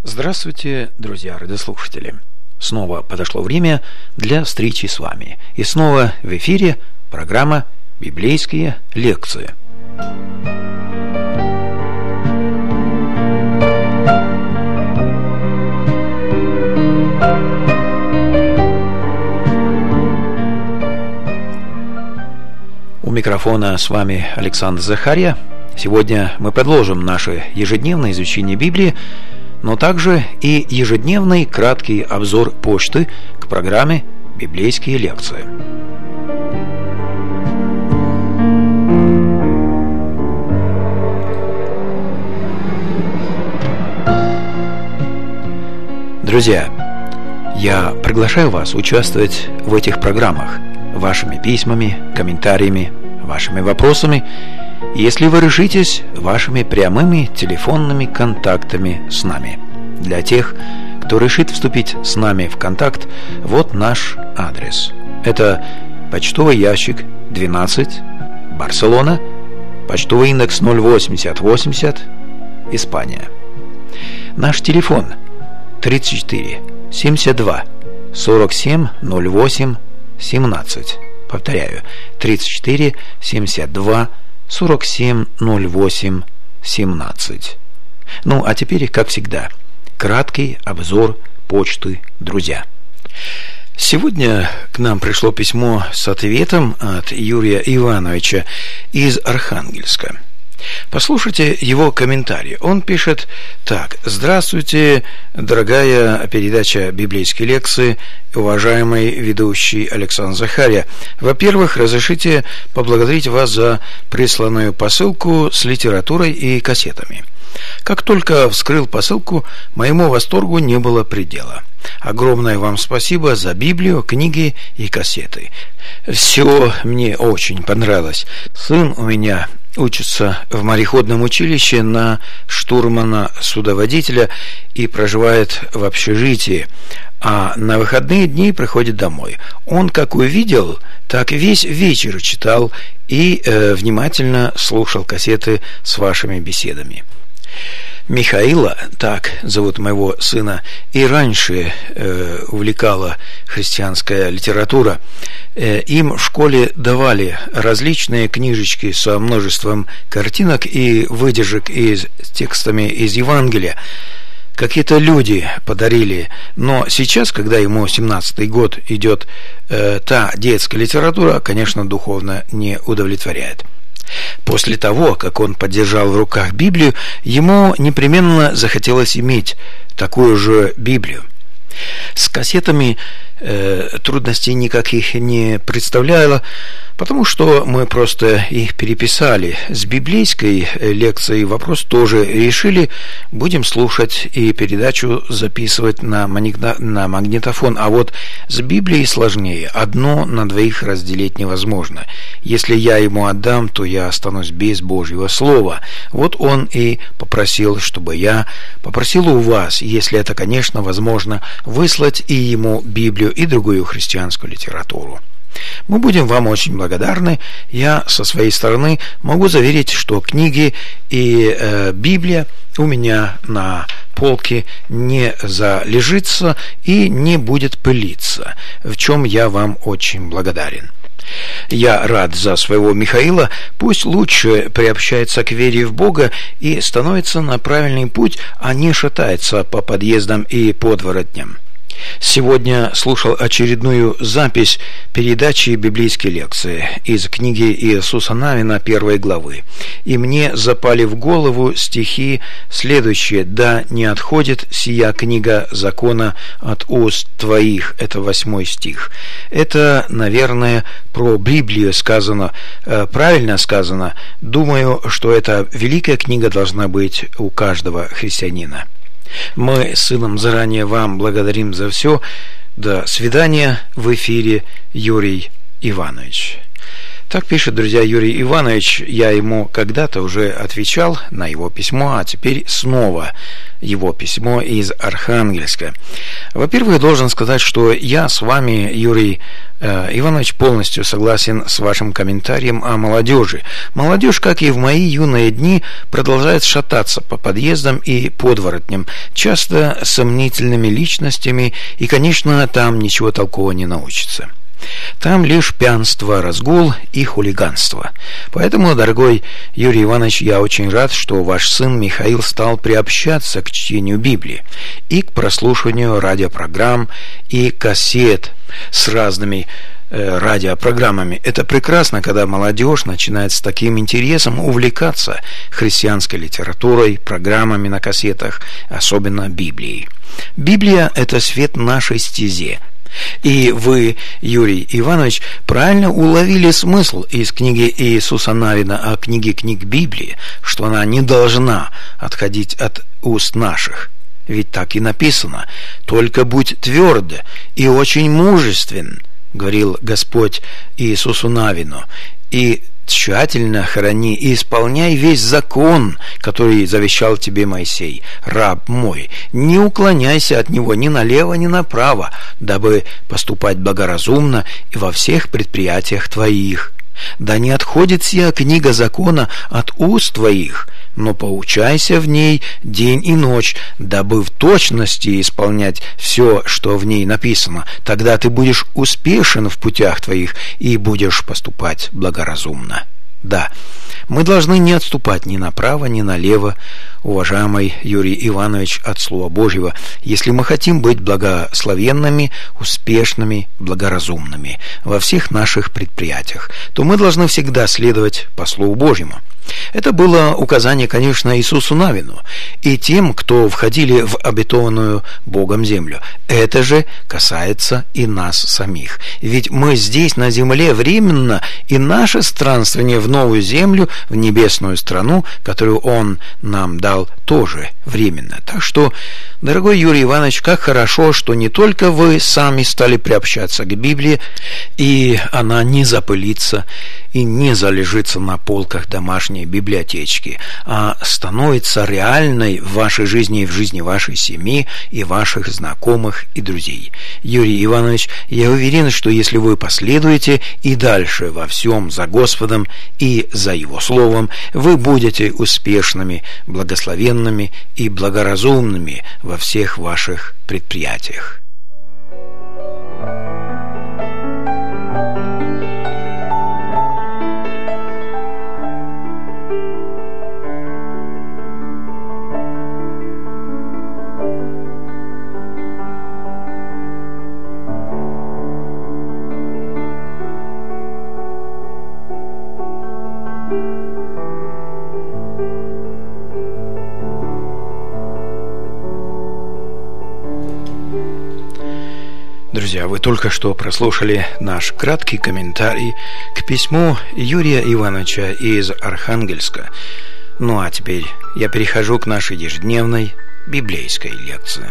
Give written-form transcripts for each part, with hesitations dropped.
Здравствуйте, друзья радиослушатели! Снова подошло время для встречи с вами. И снова в эфире программа «Библейские лекции». У микрофона с вами Александр Захарья. Сегодня мы продолжим наше ежедневное изучение Библии, но также и ежедневный краткий обзор почты к программе «Библейские лекции». Друзья, я приглашаю вас участвовать в этих программах вашими письмами, комментариями, вашими вопросами, если вы решитесь, вашими прямыми телефонными контактами с нами. Для тех, кто решит вступить с нами в контакт, вот наш адрес. Это почтовый ящик 12, Барселона, почтовый индекс 08080, Испания. Наш телефон 34 72 47 08 17. Повторяю, 34 72 47 08 17. Ну, а теперь, как всегда, краткий обзор почты, друзья. Сегодня к нам пришло письмо с ответом от Юрия Ивановича из Архангельска. Послушайте его комментарий. Он пишет так: «Здравствуйте, дорогая передача «Библейские лекции», уважаемый ведущий Александр Захарья. Во-первых, разрешите поблагодарить вас за присланную посылку с литературой и кассетами. Как только вскрыл посылку, моему восторгу не было предела. Огромное вам спасибо за Библию, книги и кассеты. Все мне очень понравилось. Сын у меня учится в мореходном училище на штурмана-судоводителя и проживает в общежитии, а на выходные дни приходит домой. Он как увидел, так весь вечер читал и внимательно слушал кассеты с вашими беседами. Михаила, так зовут моего сына, и раньше увлекала христианская литература. Им в школе давали различные книжечки со множеством картинок и выдержек с текстами из Евангелия. Какие-то люди подарили, но сейчас, когда ему 17-й год идет, та детская литература, конечно, духовно не удовлетворяет. После того, как он подержал в руках Библию, ему непременно захотелось иметь такую же Библию. С кассетами трудностей никаких не представляло, потому что мы просто их переписали. С библейской лекцией вопрос тоже решили. Будем слушать и передачу записывать на магнитофон. А вот с Библией сложнее. Одно на двоих разделить невозможно. Если я ему отдам, то я останусь без Божьего Слова. Вот он и попросил, чтобы я попросил у вас, если это, конечно, возможно, выслать и ему Библию, и другую христианскую литературу. Мы будем вам очень благодарны. Я со своей стороны могу заверить, что книги и Библия у меня на полке не залежится и не будет пылиться, в чем я вам очень благодарен. Я рад за своего Михаила. Пусть лучше приобщается к вере в Бога и становится на правильный путь, а не шатается по подъездам и подворотням. Сегодня слушал очередную запись передачи «Библейские лекции» из книги Иисуса Навина 1 главы. И мне запали в голову стихи следующие: «Да не отходит сия книга закона от уст твоих». Это 8 стих. Это, наверное, про Библию сказано, правильно сказано. Думаю, что эта великая книга должна быть у каждого христианина. Мы с сыном заранее вам благодарим за все. До свидания. В эфире Юрий Иванович. Так пишет, друзья, Юрий Иванович. Я ему когда-то уже отвечал на его письмо, а теперь снова его письмо из Архангельска. Во-первых, должен сказать, что я с вами, Юрий Иванович, полностью согласен с вашим комментарием о молодежи. Молодежь, как и в мои юные дни, продолжает шататься по подъездам и подворотням, часто сомнительными личностями, и, конечно, там ничего толкового не научится. Там лишь пьянство, разгул и хулиганство. Поэтому, дорогой Юрий Иванович, я очень рад, что ваш сын Михаил стал приобщаться к чтению Библии и к прослушиванию радиопрограмм и кассет с разными радиопрограммами. Это прекрасно, когда молодежь начинает с таким интересом увлекаться христианской литературой, программами на кассетах, особенно Библией. Библия – это свет нашей стезе. И вы, Юрий Иванович, правильно уловили смысл из книги Иисуса Навина о книге книг Библии, что она не должна отходить от уст наших. Ведь так и написано: «Только будь тверд и очень мужествен», говорил Господь Иисусу Навину, «и тщательно храни и исполняй весь закон, который завещал тебе Моисей, раб мой. Не уклоняйся от него ни налево, ни направо, дабы поступать благоразумно и во всех предприятиях твоих. Да не отходит сия книга закона от уст твоих, но поучайся в ней день и ночь, дабы в точности исполнять все, что в ней написано. Тогда ты будешь успешен в путях твоих и будешь поступать благоразумно». Да, мы должны не отступать ни направо, ни налево, уважаемый Юрий Иванович, от Слова Божьего, если мы хотим быть благословенными, успешными, благоразумными во всех наших предприятиях, то мы должны всегда следовать по Слову Божьему. Это было указание, конечно, Иисусу Навину и тем, кто входили в обетованную Богом землю. Это же касается и нас самих. Ведь мы здесь на земле временно, и наше странствование в новую землю, в небесную страну, которую Он нам дал, тоже временно. Так что, дорогой Юрий Иванович, как хорошо, что не только вы сами стали приобщаться к Библии, и она не запылится и не залежится на полках домашней библиотечки, а становится реальной в вашей жизни и в жизни вашей семьи и ваших знакомых и друзей. Юрий Иванович, я уверен, что если вы последуете и дальше во всем за Господом и за Его Словом, вы будете успешными, благословенными и благоразумными во всех ваших предприятиях. Друзья, вы только что прослушали наш краткий комментарий к письму Юрия Ивановича из Архангельска. Ну а теперь я перехожу к нашей ежедневной библейской лекции.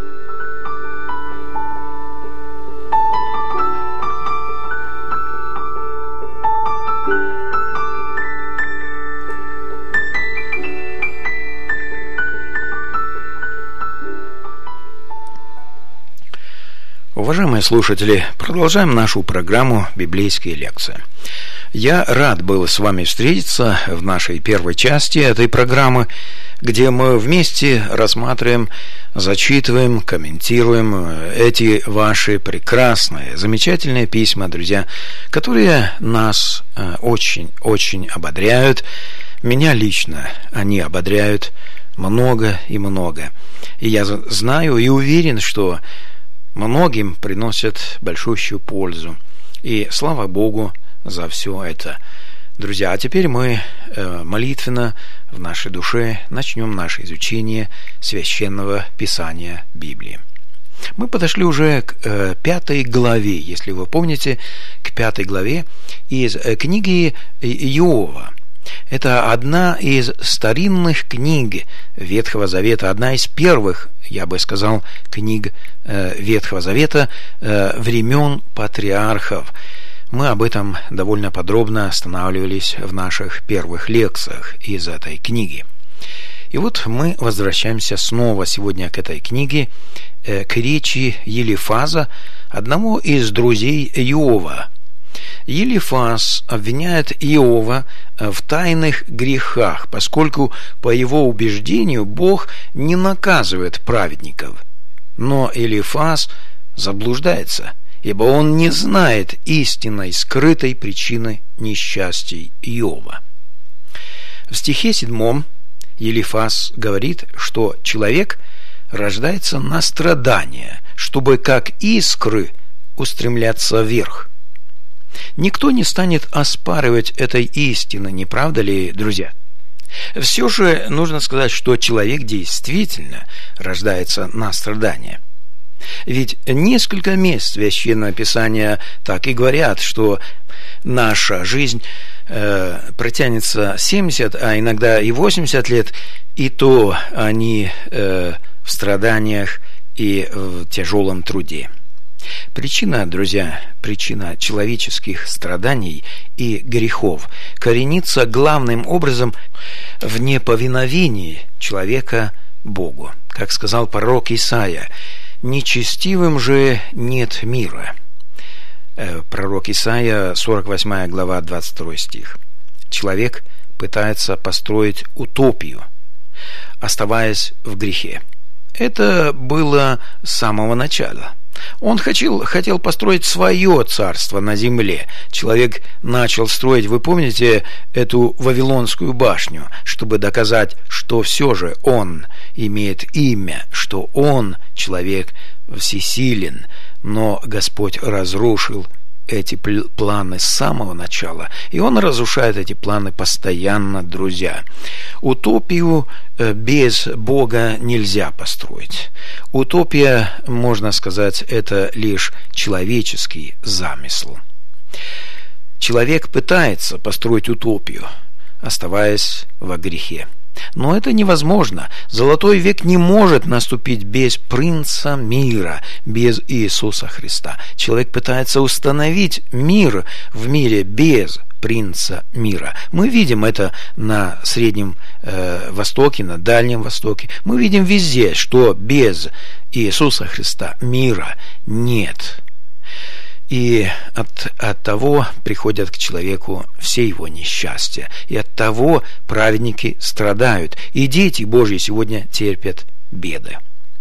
Уважаемые слушатели, продолжаем нашу программу «Библейские лекции». Я рад был с вами встретиться в нашей первой части этой программы, где мы вместе рассматриваем, зачитываем, комментируем эти ваши прекрасные, замечательные письма, друзья, которые нас очень-очень ободряют. Меня лично они ободряют много и много. И я знаю и уверен, что многим приносят большущую пользу. И слава Богу за все это. Друзья, а теперь мы молитвенно в нашей душе начнем наше изучение Священного Писания Библии. Мы подошли уже к 5 главе, если вы помните, к 5 главе из книги Иова. Это одна из старинных книг Ветхого Завета, одна из первых, я бы сказал, книг Ветхого Завета времен патриархов. Мы об этом довольно подробно останавливались в наших первых лекциях из этой книги. И вот мы возвращаемся снова сегодня к этой книге, к речи Елифаза, одному из друзей Иова. Елифаз обвиняет Иова в тайных грехах, поскольку, по его убеждению, Бог не наказывает праведников. Но Елифаз заблуждается, ибо он не знает истинной скрытой причины несчастий Иова. В стихе 7 Елифаз говорит, что человек рождается на страдания, чтобы как искры устремляться вверх. Никто не станет оспаривать этой истины, не правда ли, друзья? Все же нужно сказать, что человек действительно рождается на страдания. Ведь несколько мест Священного Писания так и говорят, что наша жизнь протянется 70, а иногда и 80 лет, и то они в страданиях и в тяжелом труде. Причина, друзья, причина человеческих страданий и грехов коренится главным образом в неповиновении человека Богу. Как сказал пророк Исаия: «Нечестивым же нет мира». Пророк Исаия, 48 глава, 22 стих. Человек пытается построить утопию, оставаясь в грехе. Это было с самого начала. Он хотел построить свое царство на земле. Человек начал строить, вы помните, эту Вавилонскую башню, чтобы доказать, что все же он имеет имя, что он человек всесилен. Но Господь разрушил эти планы с самого начала, и Он разрушает эти планы постоянно, друзья. Утопию без Бога нельзя построить. Утопия, можно сказать, это лишь человеческий замысел. Человек пытается построить утопию, оставаясь во грехе. Но это невозможно. Золотой век не может наступить без Принца мира, без Иисуса Христа. Человек пытается установить мир в мире без Принца мира. Мы видим это на Среднем Востоке, на Дальнем Востоке. Мы видим везде, что без Иисуса Христа мира нет. И от того приходят к человеку все его несчастья. И от того праведники страдают. И дети Божьи сегодня терпят беды.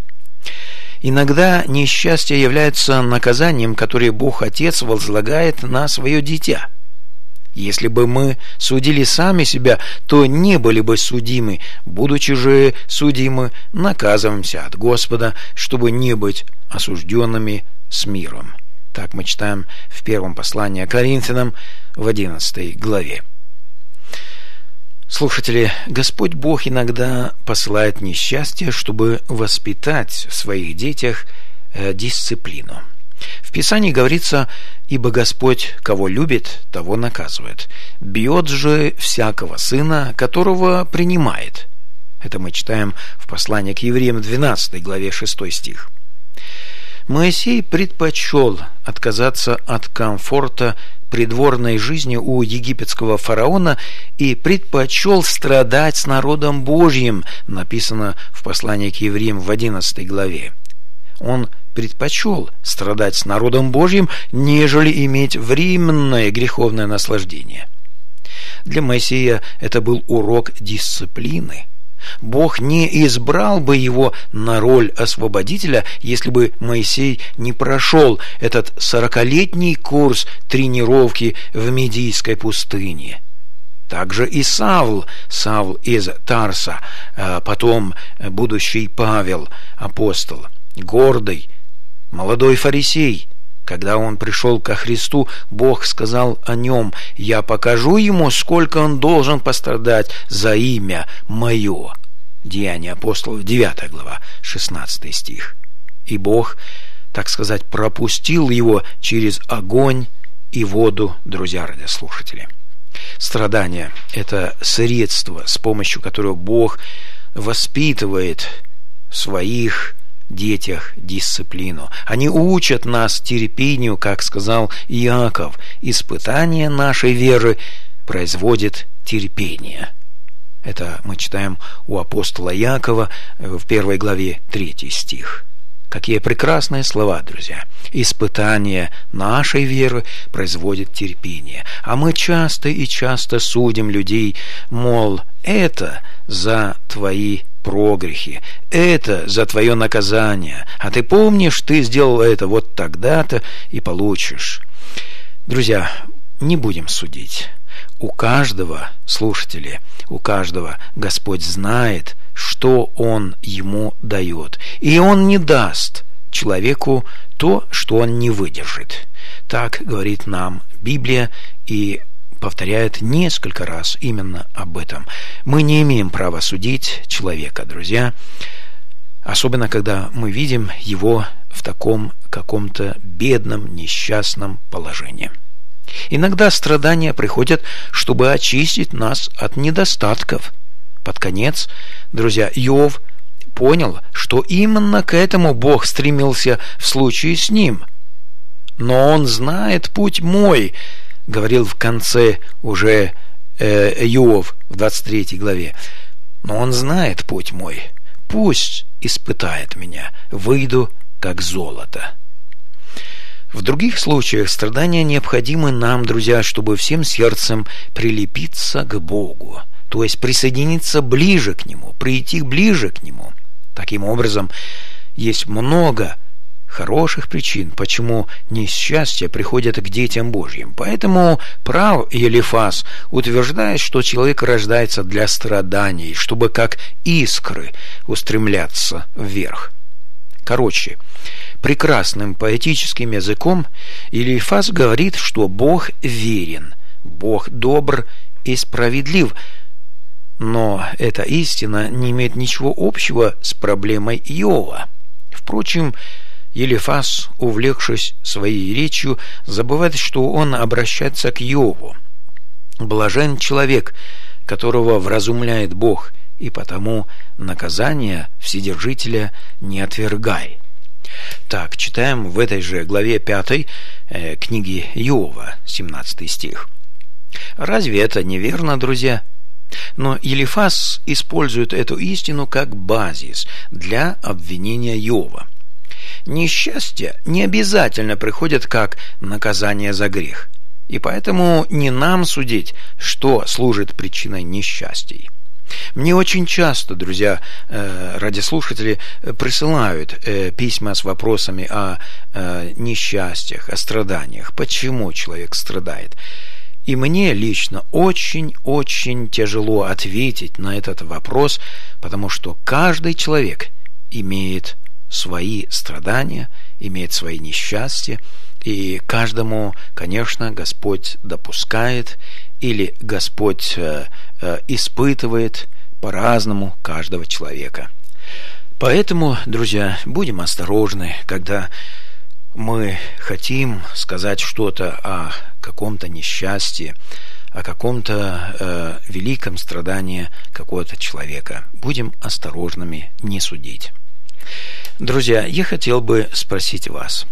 Иногда несчастье является наказанием, которое Бог Отец возлагает на свое дитя. Если бы мы судили сами себя, то не были бы судимы. Будучи же судимы, наказываемся от Господа, чтобы не быть осужденными с миром. Так мы читаем в первом послании Коринфянам в 11 главе. Слушатели, Господь Бог иногда посылает несчастье, чтобы воспитать в своих детях дисциплину. В Писании говорится: «Ибо Господь, кого любит, того наказывает. Бьет же всякого сына, которого принимает». Это мы читаем в послании к Евреям 12 главе 6 стих. Моисей предпочел отказаться от комфорта придворной жизни у египетского фараона и предпочел страдать с народом Божьим, написано в послании к Евреям в 11 главе. Он предпочел страдать с народом Божьим, нежели иметь временное греховное наслаждение. Для Моисея это был урок дисциплины. Бог не избрал бы его на роль освободителя, если бы Моисей не прошел этот 40-летний курс тренировки в Медийской пустыне. Также и Савл из Тарса, потом будущий Павел, апостол, гордый, молодой фарисей. Когда он пришел ко Христу, Бог сказал о нем: «Я покажу ему, сколько он должен пострадать за имя мое». Деяния апостолов, 9 глава, 16 стих. И Бог, так сказать, пропустил его через огонь и воду, друзья радиослушатели. Страдание – это средство, с помощью которого Бог воспитывает своих детях дисциплину. Они учат нас терпению, как сказал Иаков. Испытание нашей веры производит терпение. Это мы читаем у апостола Иакова в 1 главе 3 стих. Какие прекрасные слова, друзья. Испытание нашей веры производит терпение. А мы часто и часто судим людей, мол, это за твои прогрехи, это за твое наказание. А ты помнишь, ты сделал это вот тогда-то и получишь. Друзья, не будем судить. У каждого, слушатели, у каждого Господь знает, что Он ему дает. И Он не даст человеку то, что он не выдержит. Так говорит нам Библия и повторяет несколько раз именно об этом. Мы не имеем права судить человека, друзья, особенно когда мы видим его в таком каком-то бедном, несчастном положении. Иногда страдания приходят, чтобы очистить нас от недостатков. Под конец, друзья, Иов понял, что именно к этому Бог стремился в случае с ним. «Но он знает путь мой», говорил в конце уже Иов в 23 главе. «Но он знает путь мой. Пусть испытает меня. Выйду, как золото». В других случаях страдания необходимы нам, друзья, чтобы всем сердцем прилепиться к Богу, то есть присоединиться ближе к Нему, прийти ближе к Нему. Таким образом, есть много хороших причин, почему несчастья приходят к детям Божьим. Поэтому прав Елифаз, утверждает, что человек рождается для страданий, чтобы как искры устремляться вверх. Короче, прекрасным поэтическим языком Елифаз говорит, что Бог верен, Бог добр и справедлив. Но эта истина не имеет ничего общего с проблемой Иова. Впрочем, Елифаз, увлекшись своей речью, забывает, что он обращается к Иову. Блажен человек, которого вразумляет Бог, и потому наказание Вседержителя не отвергай. Так, читаем в этой же главе 5 книги Иова, 17 стих. Разве это неверно, друзья? Но Елифаз использует эту истину как базис для обвинения Иова. Несчастья не обязательно приходят как наказание за грех, и поэтому не нам судить, что служит причиной несчастий. Мне очень часто, друзья, радиослушатели присылают письма с вопросами о несчастьях, о страданиях, почему человек страдает. И мне лично очень-очень тяжело ответить на этот вопрос, потому что каждый человек имеет свои страдания, имеет свои несчастья, и каждому, конечно, Господь допускает или Господь испытывает по-разному каждого человека. Поэтому, друзья, будем осторожны, когда мы хотим сказать что-то о каком-то несчастье, о каком-то великом страдании какого-то человека. Будем осторожными, не судить. Друзья, я хотел бы спросить вас,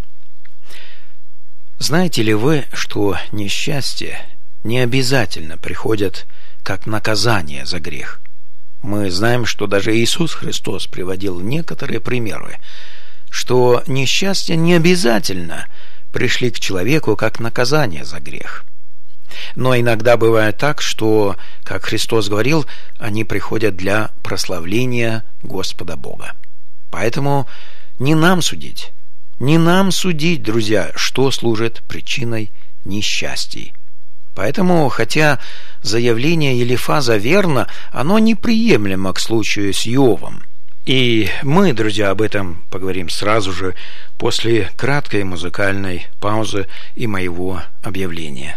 знаете ли вы, что несчастья не обязательно приходят как наказание за грех? Мы знаем, что даже Иисус Христос приводил некоторые примеры, что несчастья не обязательно пришли к человеку как наказание за грех. Но иногда бывает так, что, как Христос говорил, они приходят для прославления Господа Бога. Поэтому не нам судить, друзья, что служит причиной несчастий. Поэтому, хотя заявление Елифаза верно, оно неприемлемо к случаю с Иовом. И мы, друзья, об этом поговорим сразу же после краткой музыкальной паузы и моего объявления.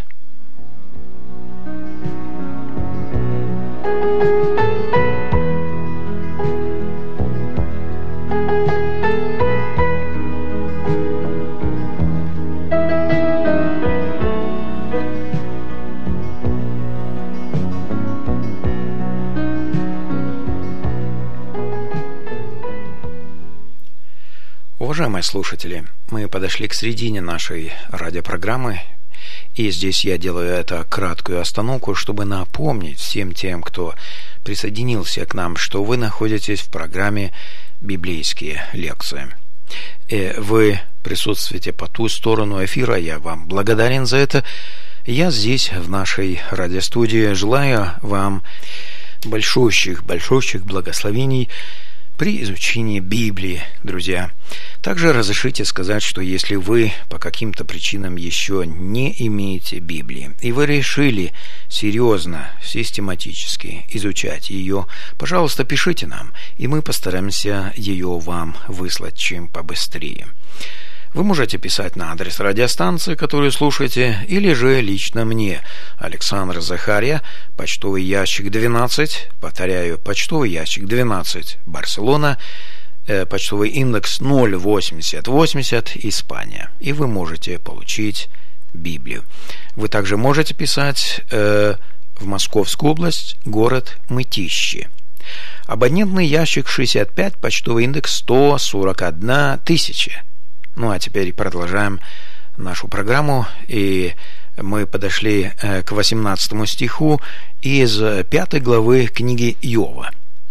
Уважаемые слушатели, мы подошли к середине нашей радиопрограммы, и здесь я делаю это краткую остановку, чтобы напомнить всем тем, кто присоединился к нам, что вы находитесь в программе «Библейские лекции». И вы присутствуете по ту сторону эфира, я вам благодарен за это. Я здесь, в нашей радиостудии, желаю вам большущих благословений при изучении Библии, друзья. Также разрешите сказать, что если вы по каким-то причинам еще не имеете Библии, и вы решили серьезно, систематически изучать ее, пожалуйста, пишите нам, и мы постараемся ее вам выслать чем побыстрее. Вы можете писать на адрес радиостанции, которую слушаете, или же лично мне, Александр Захарья, почтовый ящик 12, повторяю, почтовый ящик 12, Барселона, почтовый индекс 08080, Испания, и вы можете получить Библию. Вы также можете писать в Московскую область, город Мытищи. Абонентный ящик 65, почтовый индекс 141 тысяча. Ну а теперь продолжаем нашу программу, и мы подошли к 18 стиху из 5 главы книги Иова.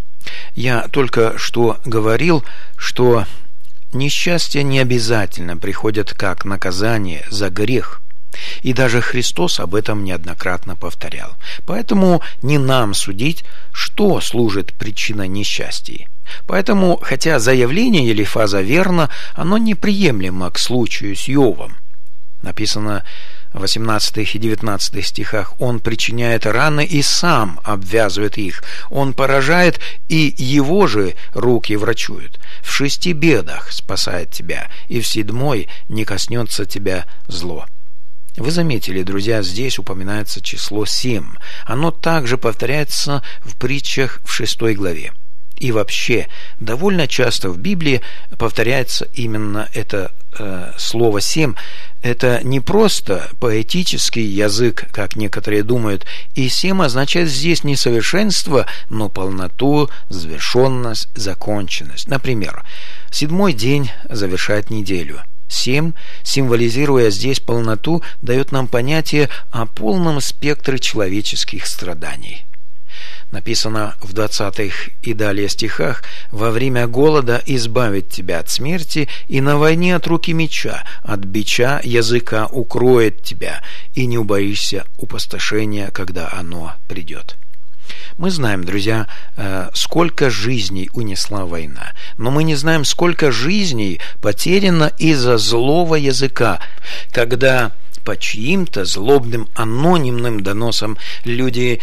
Я только что говорил, что несчастья не обязательно приходят как наказание за грех, и даже Христос об этом неоднократно повторял. Поэтому не нам судить, что служит причиной несчастья. Поэтому, хотя заявление Елифаза верно, оно неприемлемо к случаю с Иовом. Написано в 18 и 19 стихах: «Он причиняет раны и сам обвязывает их, он поражает, и его же руки врачуют. В 6 бедах спасает тебя, и в 7 не коснется тебя зло». Вы заметили, друзья, здесь упоминается число 7. Оно также повторяется в притчах в 6 главе. И вообще, довольно часто в Библии повторяется именно это слово 7. Это не просто поэтический язык, как некоторые думают. И 7 означает здесь не совершенство, но полноту, завершенность, законченность. Например, 7 день завершает неделю. 7, символизируя здесь полноту, дает нам понятие о полном спектре человеческих страданий. Написано в 20 и далее стихах: «Во время голода избавит тебя от смерти, и на войне от руки меча, от бича языка укроет тебя, и не убоишься опустошения, когда оно придет». Мы знаем, друзья, сколько жизней унесла война, но мы не знаем, сколько жизней потеряно из-за злого языка, когда по чьим-то злобным анонимным доносам люди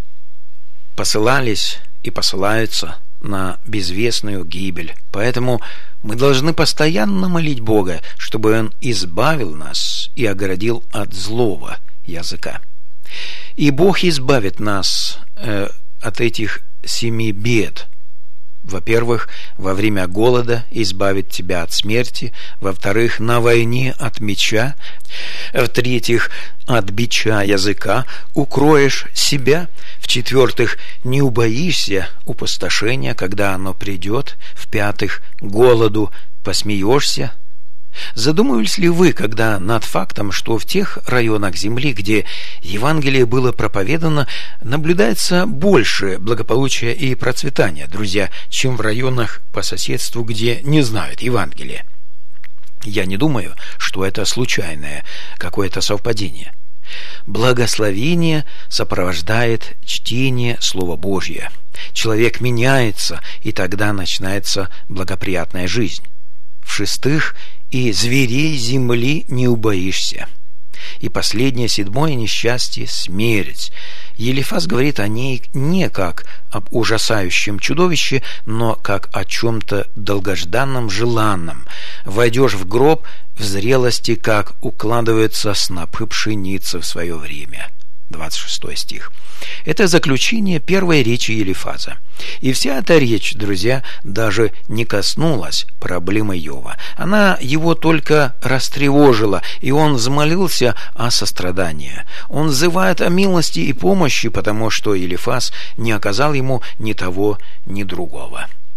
посылались и посылаются на безвестную гибель. Поэтому мы должны постоянно молить Бога, чтобы Он избавил нас и оградил от злого языка. И Бог избавит нас от этих 7 бед. Во-первых, во время голода избавит тебя от смерти. Во-вторых, на войне от меча. В-третьих, от бича языка укроешь себя. В-четвертых, не убоишься опустошения, когда оно придет. В-пятых, голоду посмеешься. Задумывались ли вы, когда над фактом, что в тех районах земли, где Евангелие было проповедано, наблюдается больше благополучия и процветания, друзья, чем в районах по соседству, где не знают Евангелия? Я не думаю, что это случайное какое-то совпадение. Благословение сопровождает чтение Слова Божьего. Человек меняется, и тогда начинается благоприятная жизнь. В-шестых, и зверей земли не убоишься. И последнее, 7 несчастье – смерть. Елифаз говорит о ней не как об ужасающем чудовище, но как о чем-то долгожданном, желанном. Войдешь в гроб в зрелости, как укладываются снопы пшеницы в свое время. 26 стих. Это заключение первой речи Елифаза. И вся эта речь, друзья, даже не коснулась проблемы Иова. Она его только растревожила, и он взмолился о сострадании. Он взывает о милости и помощи, потому что Елифаз не оказал ему ни того, ни другого.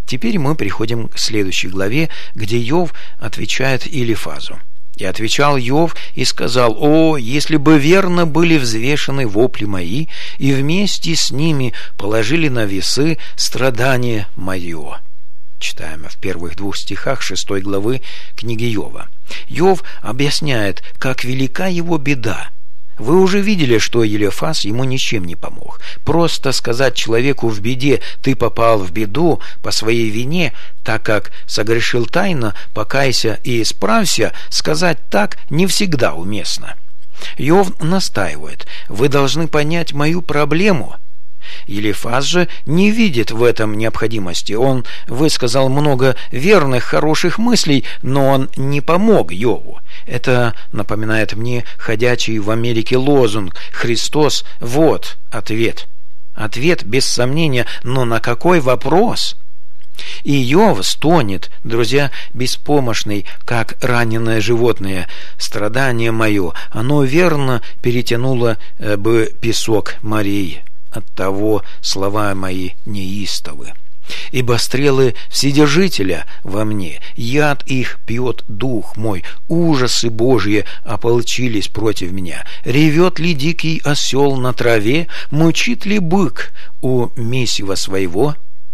Теперь мы переходим к следующей главе, где Иов отвечает Илифазу. «И отвечал Иов и сказал: «О, если бы верно были взвешены вопли мои, и вместе с ними положили на весы страдание мое». Читаем в первых 2 стихах 6 главы книги Иова. Иов объясняет, как велика его беда. Вы уже видели, что Илифаз ему ничем не помог. Просто сказать человеку в беде: «Ты попал в беду по своей вине, так как согрешил тайно, покайся и исправься», сказать так не всегда уместно. Иов настаивает: «Вы должны понять мою проблему». Илифаз же не видит в этом необходимости. Он высказал много верных, хороших мыслей, но он не помог Иову. Это напоминает мне ходячий в Америке лозунг «Христос, вот ответ». Ответ без сомнения, но на какой вопрос? И Иов стонет, друзья, беспомощный, как раненое животное. «Страдание мое, оно верно перетянуло бы песок морей. Оттого слова мои неистовы. Ибо стрелы Вседержителя во мне, яд их пьет дух мой, ужасы Божьи ополчились против меня. Ревет ли дикий осел на траве, мычит ли бык у месива своего?»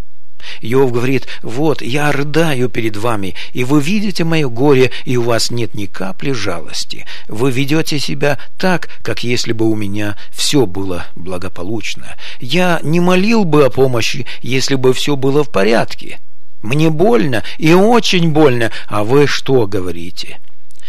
Иов говорит: «Вот, я рыдаю перед вами, и вы видите мое горе, и у вас нет ни капли жалости. Вы ведете себя так, как если бы у меня все было благополучно. Я не молил бы о помощи, если бы все было в порядке. Мне больно, и очень больно, а вы что говорите?»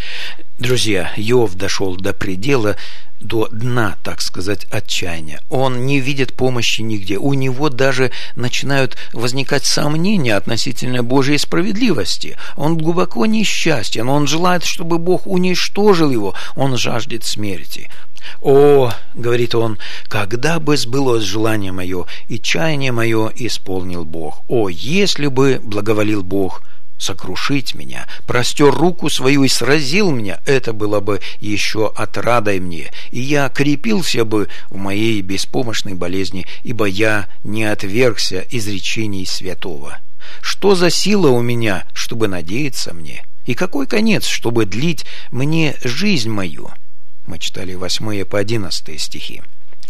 Друзья, Иов дошел до предела, до дна, так сказать, отчаяния. Он не видит помощи нигде. У него даже начинают возникать сомнения относительно Божьей справедливости. Он глубоко несчастен. Он желает, чтобы Бог уничтожил его. Он жаждет смерти. «О, — говорит он, — когда бы сбылось желание мое, и чаяние мое исполнил Бог. О, если бы благоволил Бог сокрушить меня, простер руку свою и сразил меня, это было бы еще отрадой мне, и я крепился бы в моей беспомощной болезни, ибо я не отвергся изречений святого. Что за сила у меня, чтобы надеяться мне? И какой конец, чтобы длить мне жизнь мою?» Мы читали 8 по 11 стихи.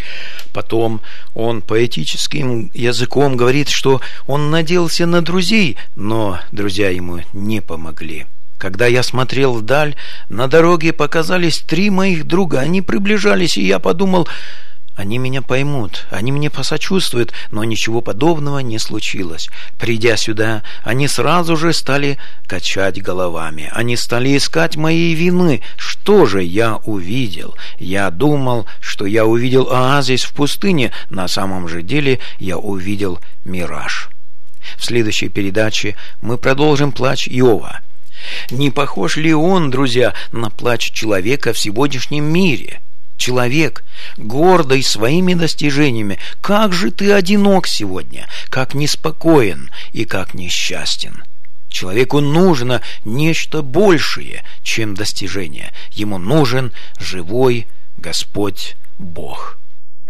Потом он поэтическим языком говорит, что он надеялся на друзей, но друзья ему не помогли. «Когда я смотрел вдаль, на дороге показались 3 моих друга. Они приближались, и я подумал: они меня поймут, они мне посочувствуют, но ничего подобного не случилось. Придя сюда, они сразу же стали качать головами. Они стали искать моей вины. Что же я увидел? Я думал, что я увидел оазис в пустыне. На самом же деле я увидел мираж». В следующей передаче мы продолжим плач Иова. Не похож ли он, друзья, на плач человека в сегодняшнем мире? Человек, гордый своими достижениями, как же ты одинок сегодня, как неспокоен и как несчастен. Человеку нужно нечто большее, чем достижение. Ему нужен живой Господь Бог.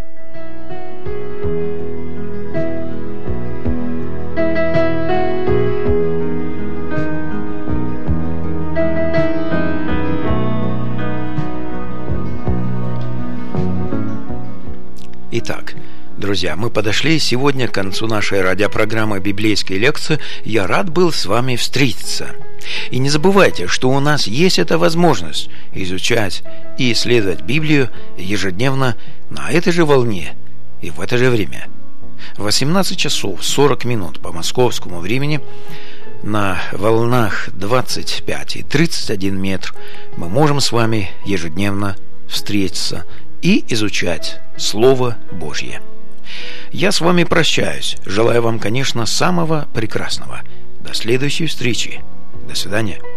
Итак, друзья, мы подошли сегодня к концу нашей радиопрограммы «Библейские лекции». Я рад был с вами встретиться. И не забывайте, что у нас есть эта возможность изучать и исследовать Библию ежедневно на этой же волне и в это же время. В 18 часов 40 минут по московскому времени на волнах 25 и 31 метр мы можем с вами ежедневно встретиться и изучать Слово Божье. Я с вами прощаюсь. Желаю вам, конечно, самого прекрасного. До следующей встречи. До свидания.